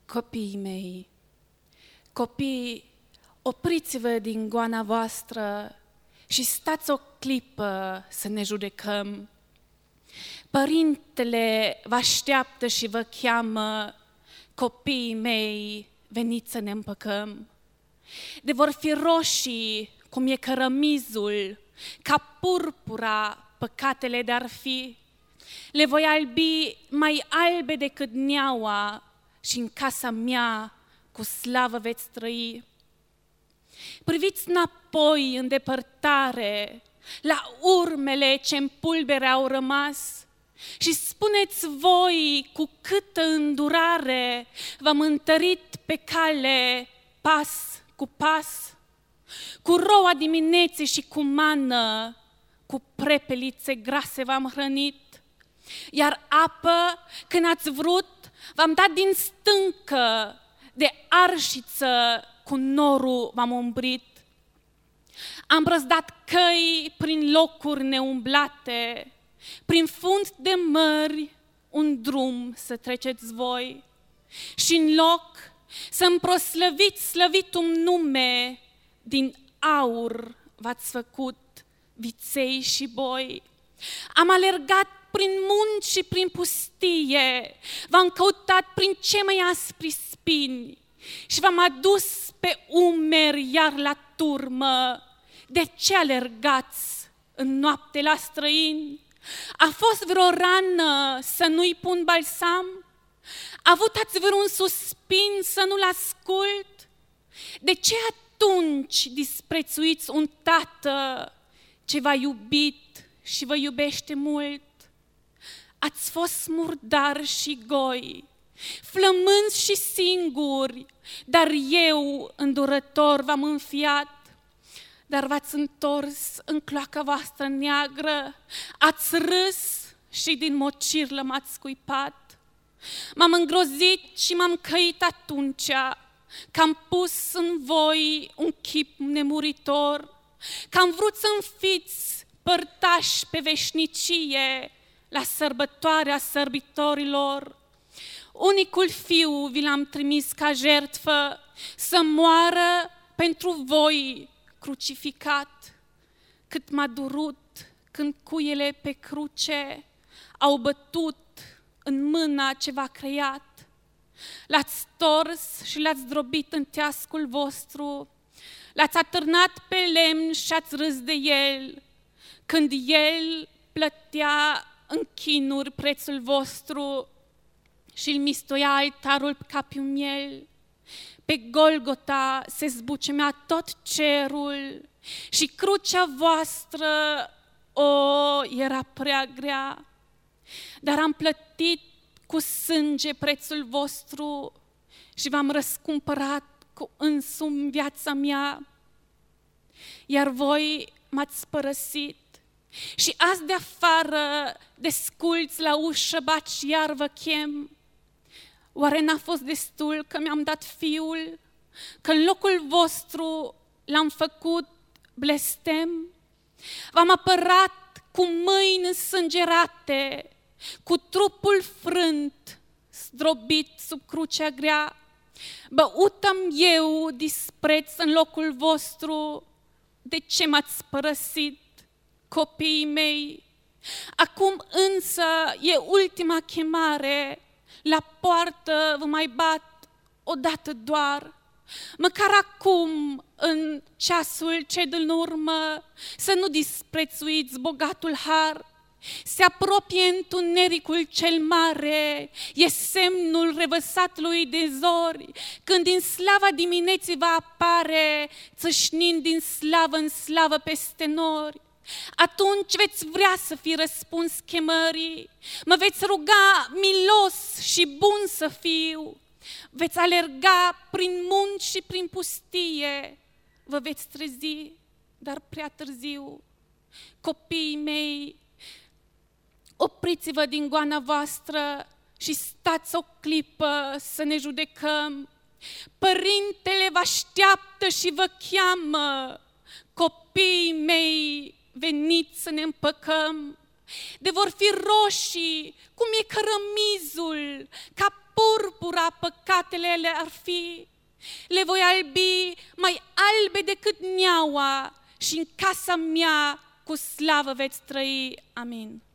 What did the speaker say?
Copiii mei, copii, opriți-vă din goana voastră și stați o clipă să ne judecăm. Părintele vă așteaptă și vă cheamă, copiii mei, veniți să ne împăcăm. De vor fi roșii, cum e cărămizul, ca purpura păcatele de-ar fi. Le voi albi mai albe decât neaua și în casa mea cu slavă veți trăi. Priviți înapoi în depărtare la urmele ce-n pulbere au rămas și spuneți voi cu câtă îndurare v-am întărit pe cale pas cu pas. Cu roa dimineții și cu mană, cu prepelițe grase v-am hrănit, iar apă, când ați vrut, v-am dat din stâncă, de arșiță cu norul v-am umbrit. Am brăzdat căi prin locuri neumblate, prin fund de mări un drum să treceți voi. Și în loc să-mi proslăviți slăvitul nume, din aur v-ați făcut viței și boi. Am alergat prin munți și prin pustie, v-am căutat prin cei mai aspri spini și v-am adus pe umeri iar la turmă. De ce alergați în noapte la străini? A fost vreo rană să nu-i pun balsam? Avutați vreun suspin să nu-l ascult? De ce atunci disprețuiți un tată ce v-a iubit și vă iubește mult? Ați fost murdari și goi, flămânzi și singuri, dar eu, îndurător, v-am înfiat. Dar v-ați întors în cloaca voastră neagră, ați râs și din mocirlă m-ați scuipat. M-am îngrozit și m-am căit atunci, că am pus în voi un chip nemuritor, că am vrut să-mi fiți părtași pe veșnicie la sărbătoarea sărbitorilor. Unicul fiu vi l-am trimis ca jertfă să moară pentru voi crucificat. Cât m-a durut când cuiele pe cruce au bătut în mâna ce v-a creat. L-ați stors și l-ați zdrobit în teascul vostru, l-ați atârnat pe lemn și ați râs de el, când el plătea în chinuri prețul vostru și îl mistuia altarul ca pe un miel. Pe Golgota se zbucemea tot cerul și crucea voastră, era prea grea. Dar am plătit cu sânge prețul vostru și v-am răscumpărat cu însumi viața mea. Iar voi m-ați părăsit și azi de afară desculți la ușă baci iar vă chem. Oare n-a fost destul că mi-am dat fiul, că în locul vostru l-am făcut blestem? V-am apărat cu mâini însângerate, cu trupul frânt, zdrobit sub crucea grea. Băut-am eu dispreț în locul vostru, de ce m-ați părăsit, copiii mei? Acum însă e ultima chemare, la poartă vă mai bat odată doar. Măcar acum, în ceasul ce din urmă, să nu disprețuiți bogatul har. Se apropie întunericul cel mare, e semnul revăsatului de zori, când din slava dimineții va apare, țâșnind din slavă în slavă peste nori. Atunci veți vrea să fi răspuns chemării, mă veți ruga milos și bun să fiu, veți alerga prin munți și prin pustie, vă veți trezi, dar prea târziu. Copiii mei, opriți-vă din goana voastră și stați o clipă să ne judecăm. Părintele vă așteaptă și vă cheamă, copiii mei, veniți să ne împăcăm. De vor fi roșii, cum e cărămizul, ca purpura purpura, păcatele ar fi. Le voi albi mai albe decât neaua și în casa mea cu slavă veți trăi. Amin.